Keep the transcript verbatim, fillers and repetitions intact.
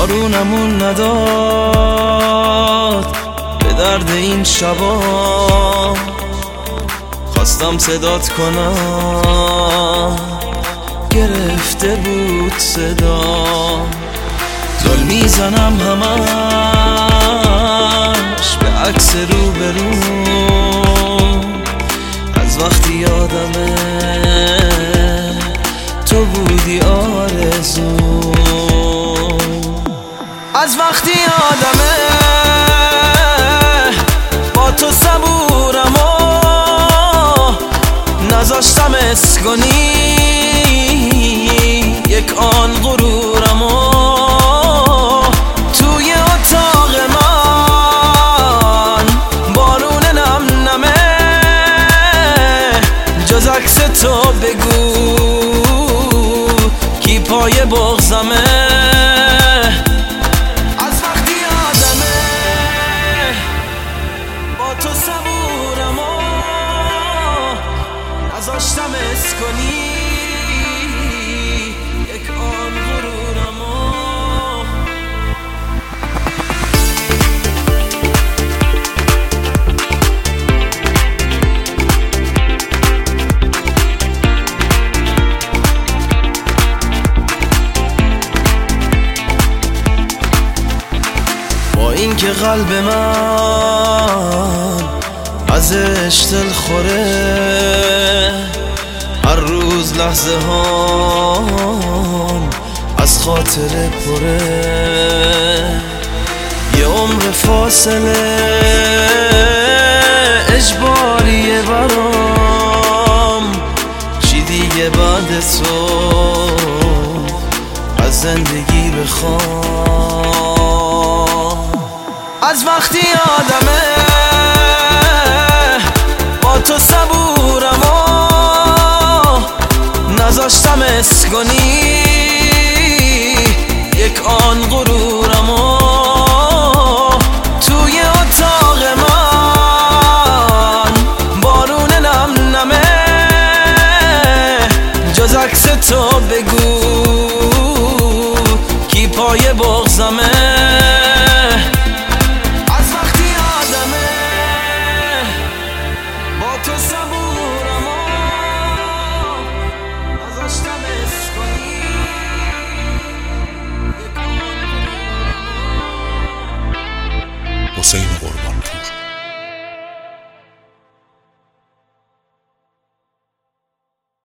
بارونمون نداد به درد این شبا، خواستم صدات کنم گرفته بود صدا. زل میزنم همش به عکس رو به رو، از وقتی یادمه تو بودی آرزو، از وقتی یادمه با تو صبورم و نذاشتم اسکنی یک آن غرورم و توی اتاق من بارون نم نمه، جز عکس تو بگو کی پای بغضمه. از وقتی یادمه با تو صبورم و نذاشتم اسکنی یک آن غرورم و با اینکه قلب من ازش دل خوره، هر روز لحظه هام از خاطر پره، یه عمر فاصله اجباریه برام، چی دیگه بعد تو از زندگی بخوام. از وقتی یادمه با تو صبورم و نذاشتم اسکنی یک آن غرورم و توی اتاق من بارون نم نمه، جز عکس تو بگو کی پای بغضمه. حسین قربانی.